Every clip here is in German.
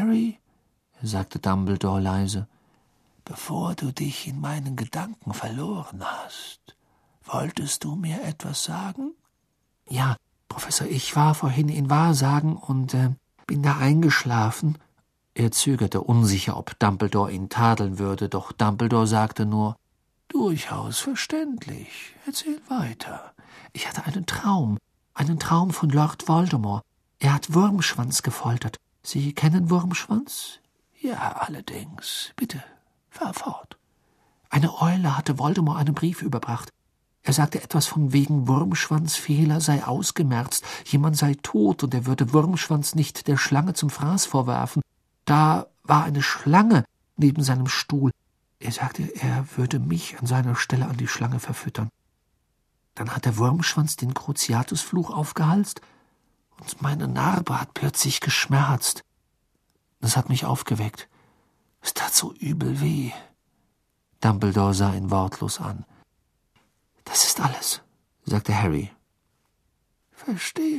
Harry«, sagte Dumbledore leise, »bevor du dich in meinen Gedanken verloren hast, wolltest du mir etwas sagen?« »Ja, Professor, ich war vorhin in Wahrsagen und bin da eingeschlafen.« Er zögerte unsicher, ob Dumbledore ihn tadeln würde, doch Dumbledore sagte nur, »Durchaus verständlich. Erzähl weiter.« »Ich hatte einen Traum von Lord Voldemort. Er hat Wurmschwanz gefoltert. Sie kennen Wurmschwanz?« »Ja, allerdings. Bitte, fahr fort.« »Eine Eule hatte Voldemort einen Brief überbracht. Er sagte etwas von wegen Wurmschwanzfehler sei ausgemerzt, jemand sei tot und er würde Wurmschwanz nicht der Schlange zum Fraß vorwerfen. Da war eine Schlange neben seinem Stuhl. Er sagte, er würde mich an seiner Stelle an die Schlange verfüttern. Dann hat der Wurmschwanz den Cruciatusfluch aufgehalst und meine Narbe hat plötzlich geschmerzt. Das hat mich aufgeweckt. Es tat so übel weh.« Dumbledore sah ihn wortlos an. »Das ist alles«, sagte Harry. »Verstehe.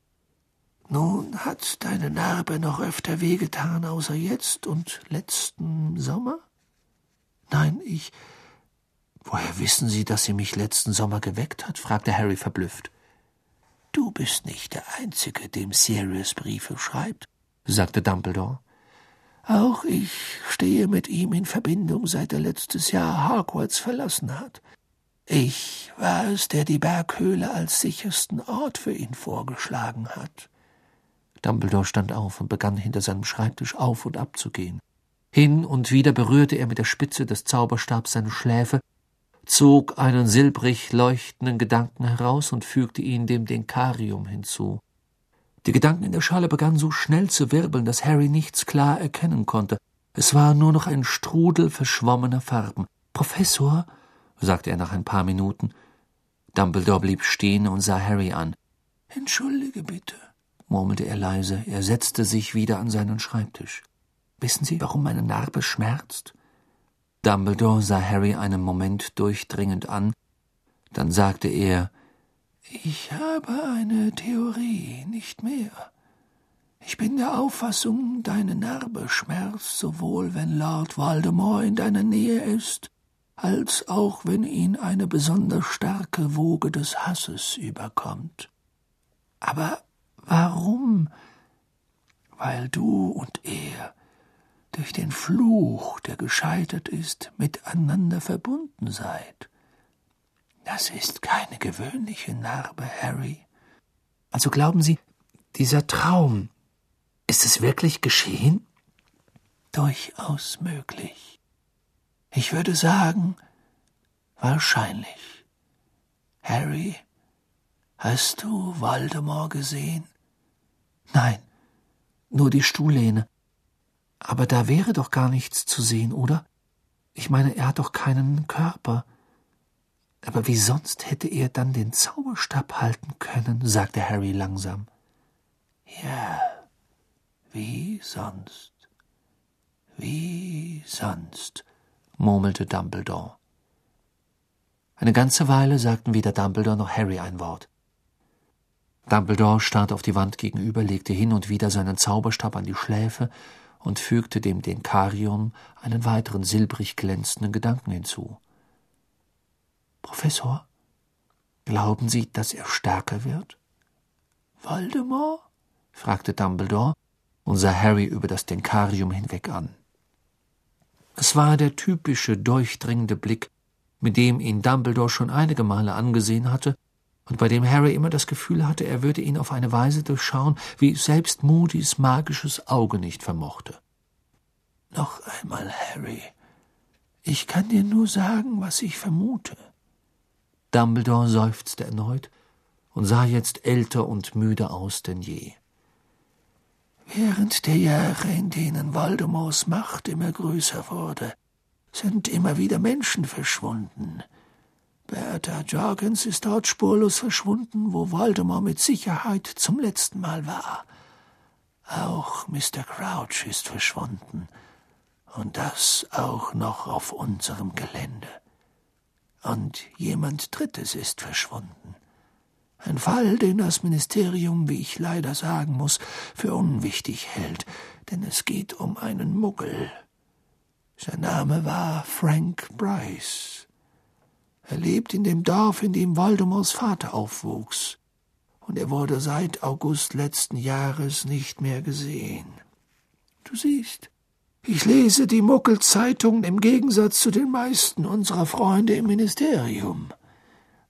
Nun, hat deine Narbe noch öfter wehgetan, außer jetzt und letzten Sommer?« »Nein, »Woher wissen Sie, dass sie mich letzten Sommer geweckt hat?« fragte Harry verblüfft. »Du bist nicht der Einzige, dem Sirius Briefe schreibt«, sagte Dumbledore. »Auch ich stehe mit ihm in Verbindung, seit er letztes Jahr Hogwarts verlassen hat. Ich war es, der die Berghöhle als sichersten Ort für ihn vorgeschlagen hat.« Dumbledore stand auf und begann hinter seinem Schreibtisch auf und ab zu gehen. Hin und wieder berührte er mit der Spitze des Zauberstabs seine Schläfe, zog einen silbrig leuchtenden Gedanken heraus und fügte ihn dem Denkarium hinzu. Die Gedanken in der Schale begannen so schnell zu wirbeln, dass Harry nichts klar erkennen konnte. Es war nur noch ein Strudel verschwommener Farben. »Professor«, sagte er nach ein paar Minuten. Dumbledore blieb stehen und sah Harry an. »Entschuldige bitte«, murmelte er leise. Er setzte sich wieder an seinen Schreibtisch. »Wissen Sie, warum meine Narbe schmerzt?« Dumbledore sah Harry einen Moment durchdringend an. Dann sagte er, »Ich habe eine Theorie, nicht mehr. Ich bin der Auffassung, deine Narbe schmerzt, sowohl wenn Lord Voldemort in deiner Nähe ist, als auch wenn ihn eine besonders starke Woge des Hasses überkommt. Aber warum? Weil du und er durch den Fluch, der gescheitert ist, miteinander verbunden seid. Das ist keine gewöhnliche Narbe, Harry. Also glauben Sie, dieser Traum, ist es wirklich geschehen?« »Durchaus möglich. Ich würde sagen, wahrscheinlich. Harry, hast du Voldemort gesehen?« »Nein, nur die Stuhllehne. Aber da wäre doch gar nichts zu sehen, oder? Ich meine, er hat doch keinen Körper. Aber wie sonst hätte er dann den Zauberstab halten können?« sagte Harry langsam. »Ja, wie sonst, murmelte Dumbledore. Eine ganze Weile sagten weder Dumbledore noch Harry ein Wort. Dumbledore starrte auf die Wand gegenüber, legte hin und wieder seinen Zauberstab an die Schläfe und fügte dem Denkarium einen weiteren silbrig glänzenden Gedanken hinzu. »Professor, glauben Sie, dass er stärker wird?« »Voldemort?« fragte Dumbledore und sah Harry über das Denkarium hinweg an. Es war der typische, durchdringende Blick, mit dem ihn Dumbledore schon einige Male angesehen hatte und bei dem Harry immer das Gefühl hatte, er würde ihn auf eine Weise durchschauen, wie selbst Moody's magisches Auge nicht vermochte. »Noch einmal, Harry, ich kann dir nur sagen, was ich vermute.« Dumbledore seufzte erneut und sah jetzt älter und müder aus denn je. »Während der Jahre, in denen Voldemorts Macht immer größer wurde, sind immer wieder Menschen verschwunden. Bertha Jorkins ist dort spurlos verschwunden, wo Voldemort mit Sicherheit zum letzten Mal war. Auch Mr. Crouch ist verschwunden, und das auch noch auf unserem Gelände. Und jemand Drittes ist verschwunden. Ein Fall, den das Ministerium, wie ich leider sagen muss, für unwichtig hält, denn es geht um einen Muggel. Sein Name war Frank Bryce. Er lebt in dem Dorf, in dem Voldemorts Vater aufwuchs, und er wurde seit August letzten Jahres nicht mehr gesehen. Du siehst, ich lese die Muggelzeitung im Gegensatz zu den meisten unserer Freunde im Ministerium.